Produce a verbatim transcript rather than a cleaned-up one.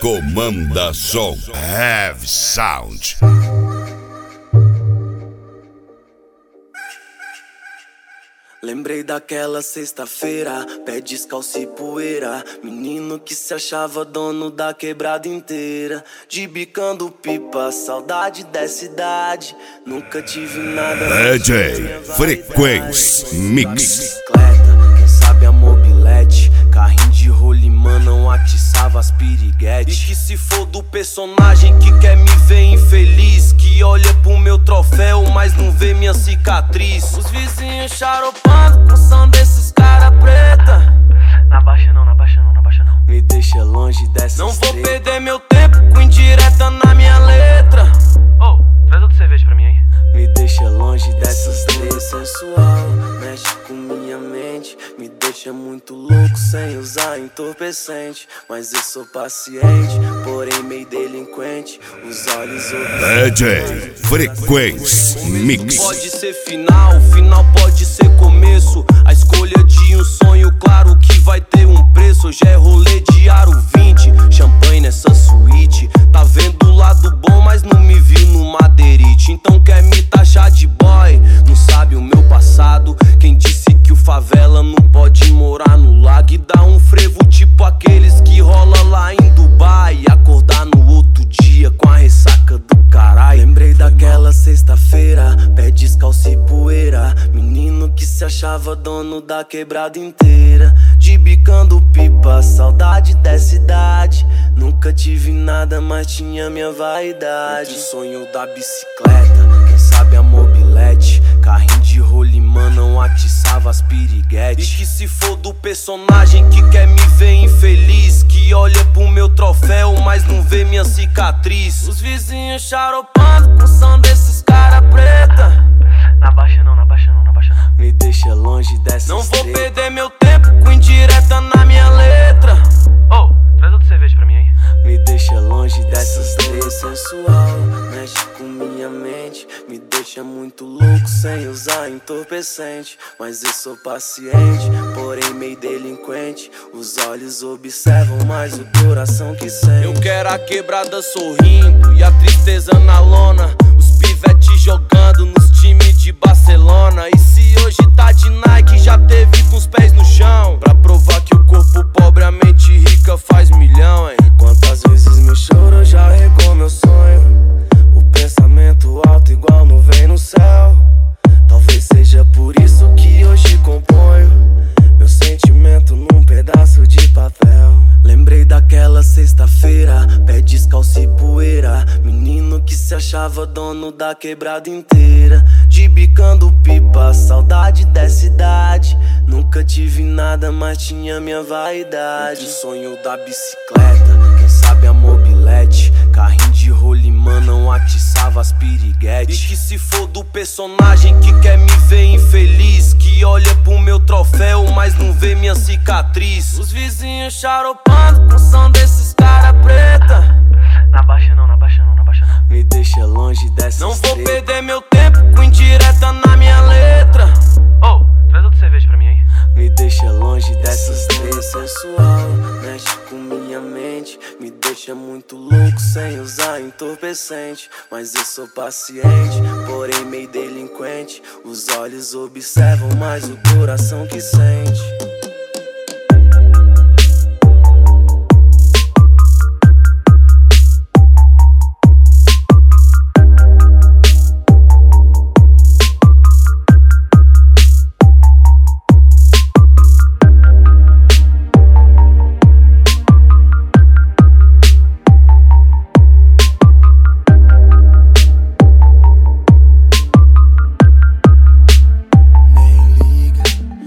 comanda som Heavy Sound. Lembrei daquela sexta-feira, pé descalço e poeira, menino que se achava dono da quebrada inteira. De bicando pipa, saudade dessa idade. Nunca tive nada. D J Frequência Mix. Bicicleta, quem sabe a mobilete, carrinho de rolimã não atiçava as piriguetes. E que se for do personagem que quer me ver infeliz, que olha pro meu troféu, mas não vê minha cicatriz. Os vizinhos charopando com som desses cara preta. Na baixa não, na baixa não, na baixa não. Me deixa longe dessa. Não vou perder meu tempo com indireta na minha letra. Ô, oh, traz outra cerveja pra mim aí. Me deixa longe dessas três sensual, mexe com minha mente, me deixa muito louco sem usar entorpecente. Mas eu sou paciente, porém meio delinquente. Os olhos D J Frequência Mix. Pode ser final, final pode ser começo. A escolha de um sonho, claro que vai ter um preço. Hoje é rolê de aro vinte, champanhe nessa suíte. Tá vendo o lado bom, mas não me viu no madeirite. Então quer me taxar de boy, não sabe o meu passado. Quem disse que o favela não pode morar no lago e dar um frevo tipo aqueles que rola lá em Dubai, e acordar no outro dia com a ressaca do caralho. Lembrei daquela sexta-feira, pé descalço e poeira, menino que se achava dono da quebrada inteira. De bicando pipa, saudade dessa idade. Nunca tive nada, mas tinha minha vaidade. O sonho da bicicleta, quem sabe a mobilete, carrinho de rolimã não atiçava as piriguetes. E que se for do personagem que quer me ver infeliz, que olha pro meu troféu, mas não vê minha cicatriz. Os vizinhos charopando com som desses cara preta. Na baixa não, na baixa não, na baixa não. Me deixa longe dessas. Não vou perder meu tempo com indireta na minha letra. Ô, oh, traz outra cerveja pra mim aí. Me deixa longe dessas três sensual, mexe com minha mente, me deixa muito louco sem usar entorpecente. Mas eu sou paciente, porém meio delinquente. Os olhos observam, mas o coração que sente. Eu quero a quebrada sorrindo e a tristeza na lona. Os pivetes jogando nos times de Barcelona. E se hoje tá de Nike, já teve com os pés no chão, pra provar que o corpo pobre, a mente rica faz milhão, hein? Quantas vezes me choro, já regou meu sonho. O pensamento alto igual nuvem no céu. Talvez seja por isso que hoje componho meu sentimento num pedaço de papel. Lembrei daquela sexta-feira, pé descalço e poeira, menino que se achava dono da quebrada inteira. De bicando pipa, saudade dessa idade. Nunca tive nada, mas tinha minha vaidade. O sonho da bicicleta, quem sabe a mobilete, carrinho de rolimã não atiçava as piriguetes. E que se for do personagem que quer me ver infeliz, que olha pro meu troféu, mas não vê minha cicatriz. Os vizinhos charopando com som desses cara preta. Na baixa não, na baixa não, na baixa não. Me deixa longe dessas. Não vou perder meu tempo com indireta na minha letra. Ô, oh, traz outra cerveja pra mim aí. Me deixa longe dessas três sensual, mexe com minha mente, me deixa muito louco sem usar entorpecente. Mas eu sou paciente, porém meio delinquente. Os olhos observam, mas o coração que sente.